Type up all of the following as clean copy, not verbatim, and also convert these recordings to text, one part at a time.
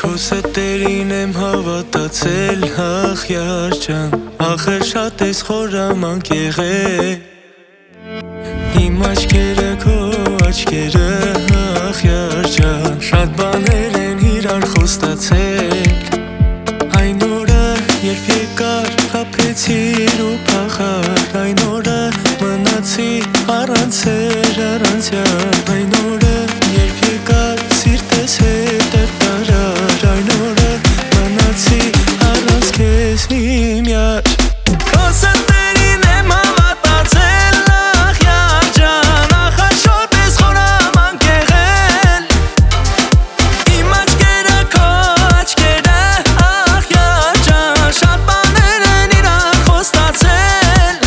Քո ստերին եմ հավատացել ախյար ջան, ախր շատ ես խորամանկ եղել Իմ աչքերը քո աչքերը ախյար ջան, շատ բաներ են իրար խոստացել Այն օրը երբ եկար խաբեցիր ու փախար Այն օրը մնացի առանց էր առանցյալ Այն օրը երբ եկար սիրտս հետը տարար Այն օրը մնացի առանց քեզ հիմյար Քո ստերին եմ հավատացել ախյար ջան Ախր շատ ես խորամանկ եղել Իմ աչքերը քո աչքերը ախյար ջան Շատ բաներ են իրար խոստացել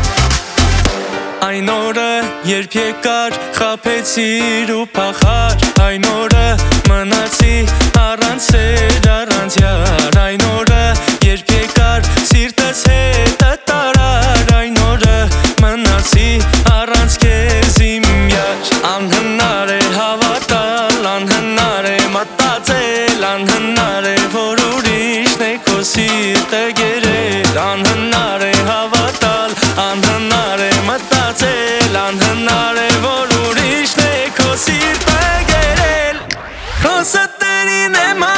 Այն օրը երբ եկար խաբեցիր ու փախար Այն օրը մնացի առանց էր առանցյալ Այն օրը երբ եկար սիրտս հետը տարար Այն օրը մնացի առանց քեզ հիմյար Անհնար է հավատալ, անհնար է մտածել Անհնար է որ ուրիշն է քո սիրտը գերել Անհնար է հավատալ, անհնար է մտածել Անհնար է որ ուրիշն է քո սիրտը գերել Քո ստերին եմ